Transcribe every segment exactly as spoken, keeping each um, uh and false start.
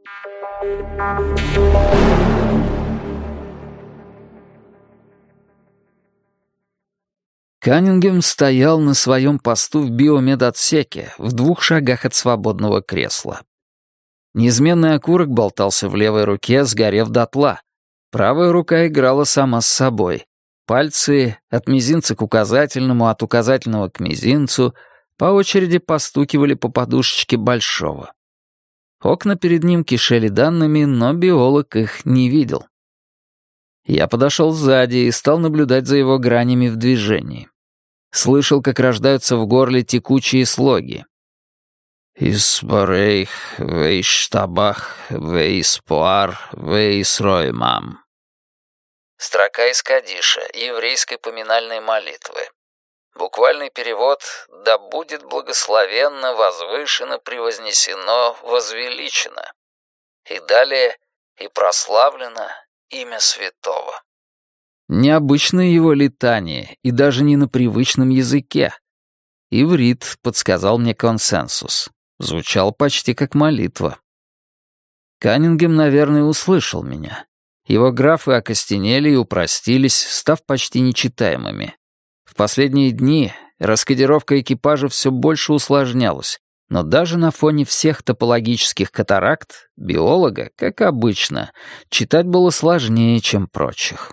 Каннингем стоял на своем посту в биомедотсеке, в двух шагах от свободного кресла. Неизменный окурок болтался в левой руке, сгорев дотла. Правая рука играла сама с собой. Пальцы от мизинца к указательному, от указательного к мизинцу по очереди постукивали по подушечке большого. Окна перед ним кишели данными, но биолог их не видел. Я подошел сзади и стал наблюдать за его гранями в движении. Слышал, как рождаются в горле текучие слоги. «Испорейх, вейштабах, вейспуар, вейсроймам». Строка из Кадиша, еврейской поминальной молитвы. Буквальный перевод «Да будет благословенно, возвышено, превознесено, возвеличено». И далее «И прославлено имя святого». Необычное его летание, и даже не на привычном языке. Иврит, подсказал мне консенсус. Звучал почти как молитва. Каннингем, наверное, услышал меня. Его графы окостенели и упростились, став почти нечитаемыми. В последние дни раскодировка экипажа все больше усложнялась, но даже на фоне всех топологических катаракт биолога, как обычно, читать было сложнее, чем прочих.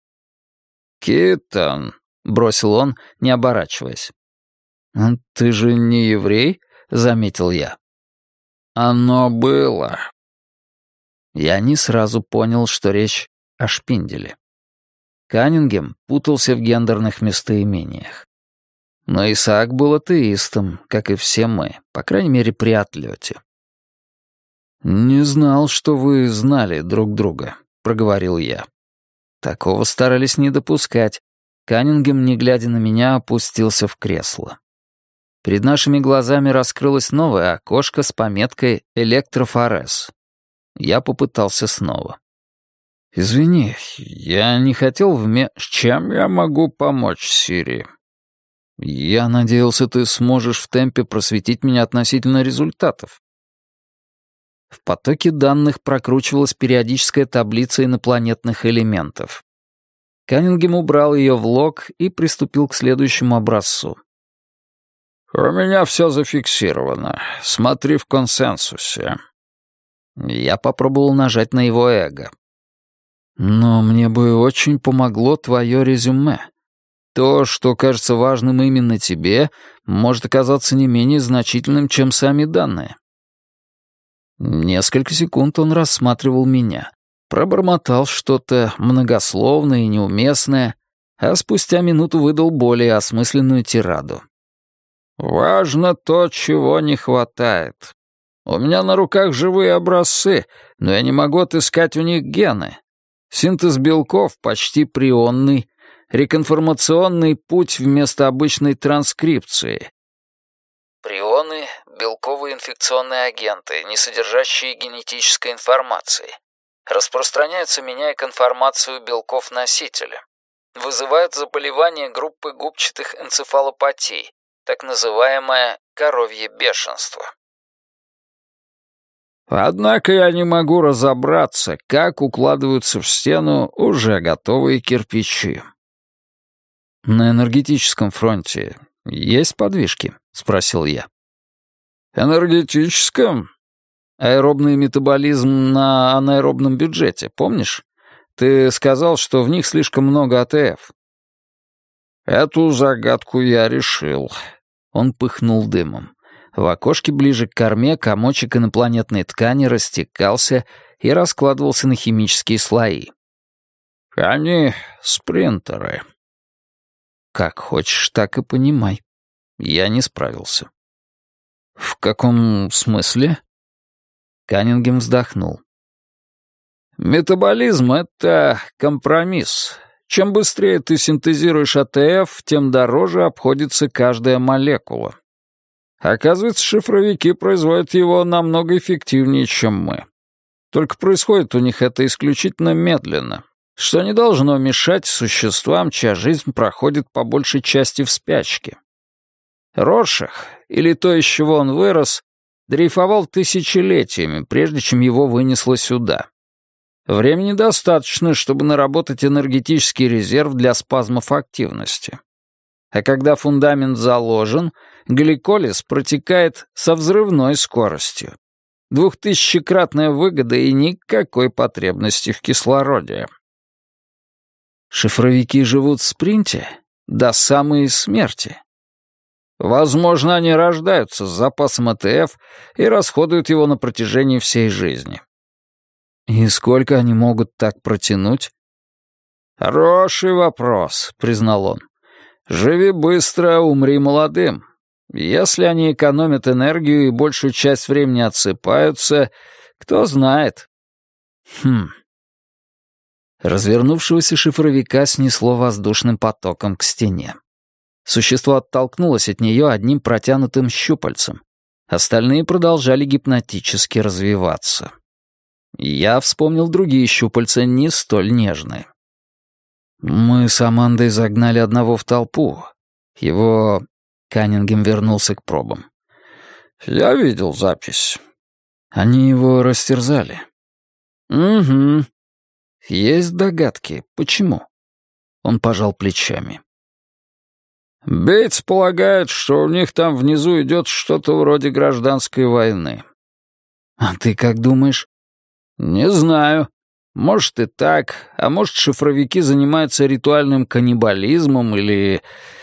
«Китон», — бросил он, не оборачиваясь. «Ты же не еврей?» — заметил я. «Оно было». Я не сразу понял, что речь о Шпинделе. Каннингем путался в гендерных местоимениях. Но Исаак был атеистом, как и все мы, по крайней мере, при отлете. «Не знал, что вы знали друг друга», — проговорил я. Такого старались не допускать. Каннингем, не глядя на меня, опустился в кресло. Перед нашими глазами раскрылось новое окошко с пометкой «Электрофорез». Я попытался снова. «Извини, я не хотел вме... Чем я могу помочь, Сири?» «Я надеялся, ты сможешь в темпе просветить меня относительно результатов». В потоке данных прокручивалась периодическая таблица инопланетных элементов. Каннингем убрал ее в лог и приступил к следующему образцу. «У меня все зафиксировано. Смотри в консенсусе». Я попробовал нажать на его эго. «Но мне бы очень помогло твое резюме. То, что кажется важным именно тебе, может оказаться не менее значительным, чем сами данные». Несколько секунд он рассматривал меня, пробормотал что-то многословное и неуместное, а спустя минуту выдал более осмысленную тираду. «Важно то, чего не хватает. У меня на руках живые образцы, но я не могу отыскать у них гены. Синтез белков почти прионный, реконформационный путь вместо обычной транскрипции». Прионы — белковые инфекционные агенты, не содержащие генетической информации. Распространяются, меняя конформацию белков носителя. Вызывают заболевание группы губчатых энцефалопатий, так называемое коровье бешенство. Однако я не могу разобраться, как укладываются в стену уже готовые кирпичи. На энергетическом фронте есть подвижки? — спросил я. «Энергетическом? Аэробный метаболизм на анаэробном бюджете, помнишь? Ты сказал, что в них слишком много А Т Ф». «Эту загадку я решил». Он пыхнул дымом. В окошке ближе к корме комочек инопланетной ткани растекался и раскладывался на химические слои. «Они спринтеры». «Как хочешь, так и понимай». Я не справился. «В каком смысле?» Каннингем вздохнул. «Метаболизм — это компромисс. Чем быстрее ты синтезируешь А Т Ф, тем дороже обходится каждая молекула. Оказывается, шифровики производят его намного эффективнее, чем мы. Только происходит у них это исключительно медленно, что не должно мешать существам, чья жизнь проходит по большей части в спячке. Роршах, или то, из чего он вырос, дрейфовал тысячелетиями, прежде чем его вынесло сюда. Времени достаточно, чтобы наработать энергетический резерв для спазмов активности. А когда фундамент заложен, гликолиз протекает со взрывной скоростью. Двухтысячекратная выгода и никакой потребности в кислороде. Шифровики живут в спринте до самой смерти. Возможно, они рождаются с запасом Э Т Ф и расходуют его на протяжении всей жизни. И сколько они могут так протянуть? «Хороший вопрос», — признал он. «Живи быстро, умри молодым. Если они экономят энергию и большую часть времени отсыпаются, кто знает». Хм. Развернувшегося шифровика снесло воздушным потоком к стене. Существо оттолкнулось от нее одним протянутым щупальцем. Остальные продолжали гипнотически развиваться. Я вспомнил другие щупальца, не столь нежные. Мы с Амандой загнали одного в толпу. Его... Каннингем вернулся к пробам. «Я видел запись». Они его растерзали. «Угу. Есть догадки. Почему?» Он пожал плечами. «Бейтс полагает, что у них там внизу идет что-то вроде гражданской войны». «А ты как думаешь?» «Не знаю. Может и так, а может шифровики занимаются ритуальным каннибализмом или...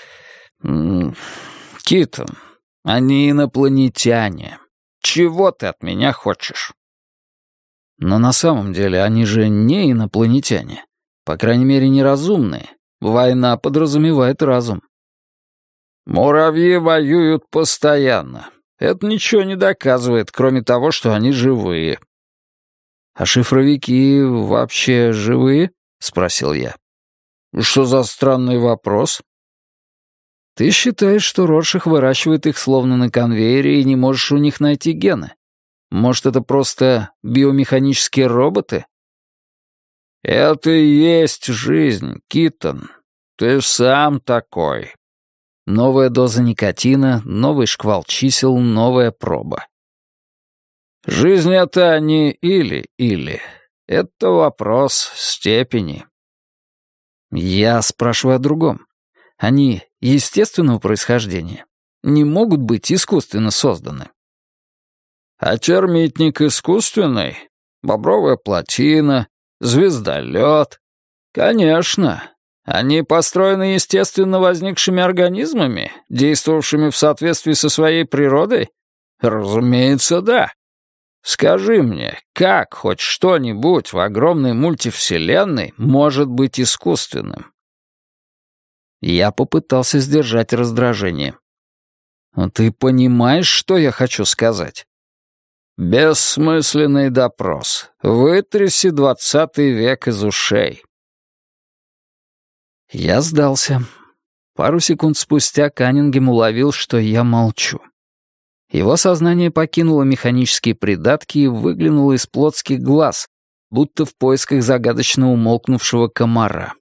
Китон, они инопланетяне. Чего ты от меня хочешь?» «Но на самом деле они же не инопланетяне. По крайней мере, неразумные. Война подразумевает разум». «Муравьи воюют постоянно. Это ничего не доказывает, кроме того, что они живые». «А шифровики вообще живые?» — спросил я. «Что за странный вопрос?» «Ты считаешь, что Роршах выращивает их словно на конвейере и не можешь у них найти гены? Может, это просто биомеханические роботы?» «Это и есть жизнь, Китон. Ты сам такой». Новая доза никотина, новый шквал чисел, новая проба. «Жизнь — это не или-или. Это вопрос степени». Я спрашиваю о другом. Они естественного происхождения, не могут быть искусственно созданы. «А термитник искусственный? Бобровая плотина, звездолет? Конечно. Они построены естественно возникшими организмами, действовавшими в соответствии со своей природой? Разумеется, да. Скажи мне, как хоть что-нибудь в огромной мультивселенной может быть искусственным?» Я попытался сдержать раздражение. «Ты понимаешь, что я хочу сказать?» «Бессмысленный допрос. Вытряси двадцатый век из ушей». Я сдался. Пару секунд спустя Каннингем уловил, что я молчу. Его сознание покинуло механические придатки и выглянуло из плотских глаз, будто в поисках загадочно умолкнувшего комара.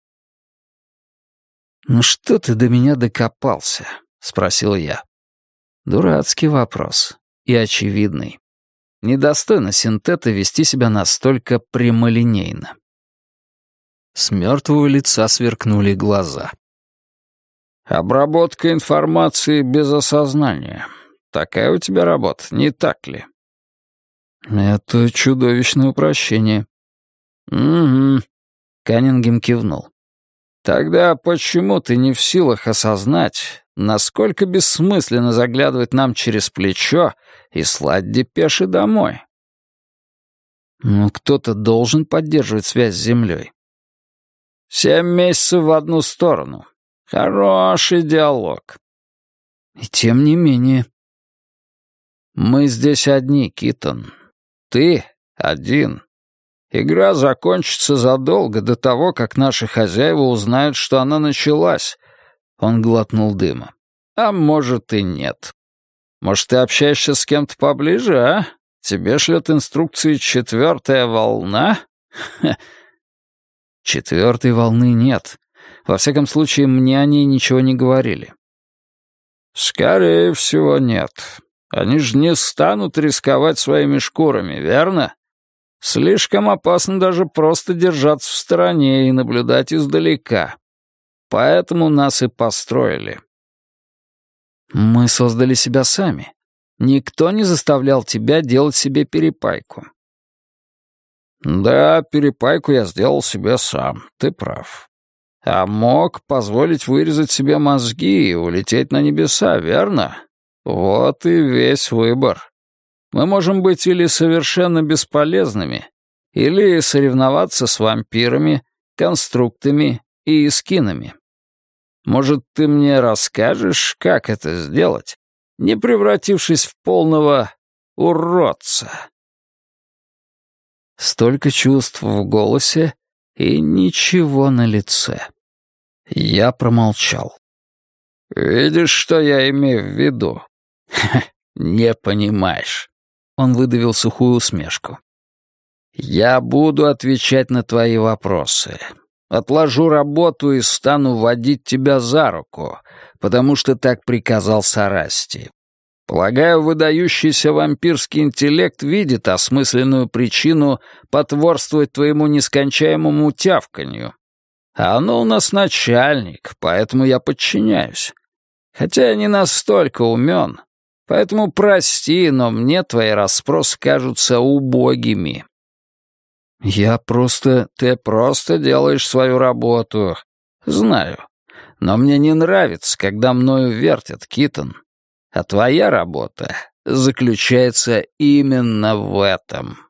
«Ну что ты до меня докопался?» — спросил я. Дурацкий вопрос. И очевидный. Недостойно синтета вести себя настолько прямолинейно. С мертвого лица сверкнули глаза. «Обработка информации без осознания. Такая у тебя работа, не так ли?» «Это чудовищное упрощение». «Угу», — Каннингем кивнул. «Тогда почему ты не в силах осознать, насколько бессмысленно заглядывать нам через плечо и слать депеши домой?» «Ну, кто-то должен поддерживать связь с Землей». «Семь месяцев в одну сторону. Хороший диалог». «И тем не менее...» «Мы здесь одни, Китон. Ты один. Игра закончится задолго до того, как наши хозяева узнают, что она началась». Он глотнул дыма. «А может и нет. Может, ты общаешься с кем-то поближе, а? Тебе шлет инструкции четвертая волна?» «Четвертой волны нет. Во всяком случае, мне о ней ничего не говорили». «Скорее всего, нет. Они же не станут рисковать своими шкурами, верно? Слишком опасно даже просто держаться в стороне и наблюдать издалека. Поэтому нас и построили. Мы создали себя сами. Никто не заставлял тебя делать себе перепайку. Да, перепайку я сделал себе сам, ты прав. А мог позволить вырезать себе мозги и улететь на небеса, верно? Вот и весь выбор. Мы можем быть или совершенно бесполезными, или соревноваться с вампирами, конструктами и эскинами. Может, ты мне расскажешь, как это сделать, не превратившись в полного уродца? Столько чувств в голосе и ничего на лице. Я промолчал. «Видишь, что я имею в виду?» «Не понимаешь». Он выдавил сухую усмешку. «Я буду отвечать на твои вопросы. Отложу работу и стану водить тебя за руку, потому что так приказал Сарасти. Полагаю, выдающийся вампирский интеллект видит осмысленную причину потворствовать твоему нескончаемому тявканью. А оно у нас начальник, поэтому я подчиняюсь. Хотя я не настолько умен, поэтому прости, но мне твои расспросы кажутся убогими». «Я просто... Ты просто делаешь свою работу. Знаю. Но мне не нравится, когда мною вертят, Китон. А твоя работа заключается именно в этом».